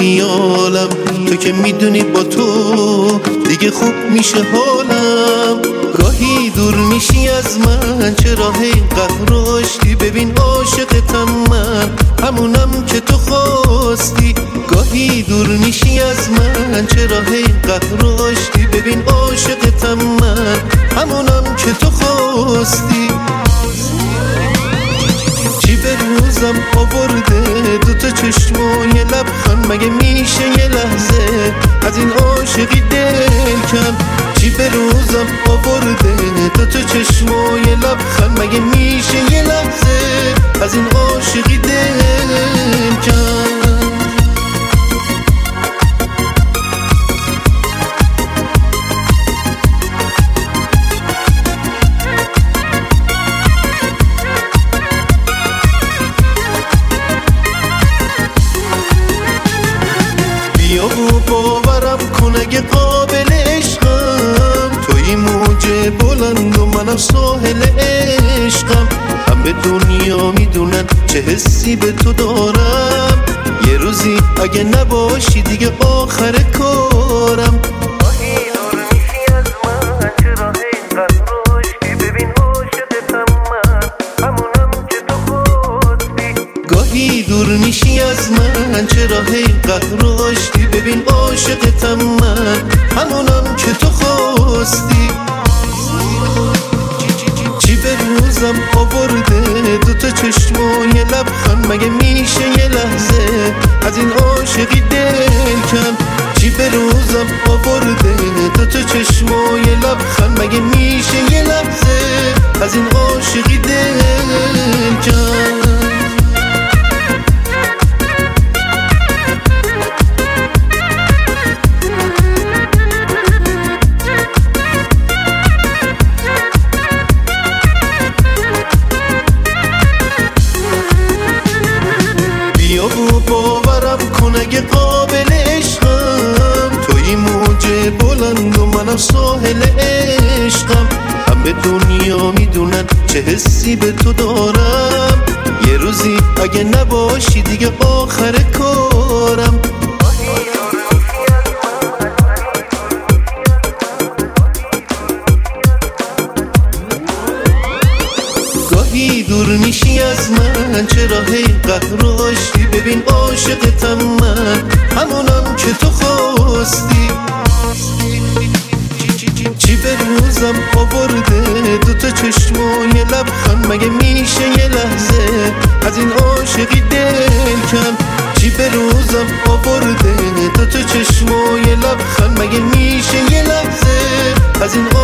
خیالم، تو که میدونی با تو دیگه خوب میشه حالم. گاهی دور میشی از من، چرا اینقدر آشتی؟ ببین عاشقتم من، همونم که تو خواستی. گاهی دور میشی از من، چرا اینقدر آشتی؟ ببین عاشقتم من، همونم که تو خواستی. چی به روزم آورده دوتا چشم و یه لبخند؟ مگه میشه یه لحظه از این عاشقی دل کن؟ چی به روزم آورده دوتا چشم و یه لبخند؟ مگه میشه یه لحظه از این عاشقی دل کن؟ بیا و باورم کن اگه قابل عشقم، توی موج بلند و منم ساحل عشقم. همه دنیا میدونن چه حسی به تو دارم، یه روزی اگه نباشی دیگه آخر کارم. گاهی دور میشی از من، چرا اینقدر آشتی؟ ببین عاشقتم من، همونم که تو خواستی. چی به روزم آورده دوتا چشم و یه لبخند؟ مگه میشه یه لحظه از این عاشقی دل کن؟ چی به روزم آورده دوتا چشم و یه لبخند؟ مگه میشه یه لحظه از این عاشقی دل کن؟ بیا و باورم کن اگه قابل عشقم، توی موج بلند و منم ساحل عشقم. همه دنیا میدونن چه حسی به تو دارم، یه روزی اگه نباشی دیگه آخر کارم. گاهی دور میشی از من، چرا اینقدر آشتی؟ ببین عاشقتم من، همونم که تو خواستی. چی به روزم آورده دوتا چشم و یه لبخند؟ مگه میشه یه لحظه از این عاشقی دل کن؟ چی به روزم آورده دوتا چشم و یه لبخند؟ مگه میشه یه لحظه از این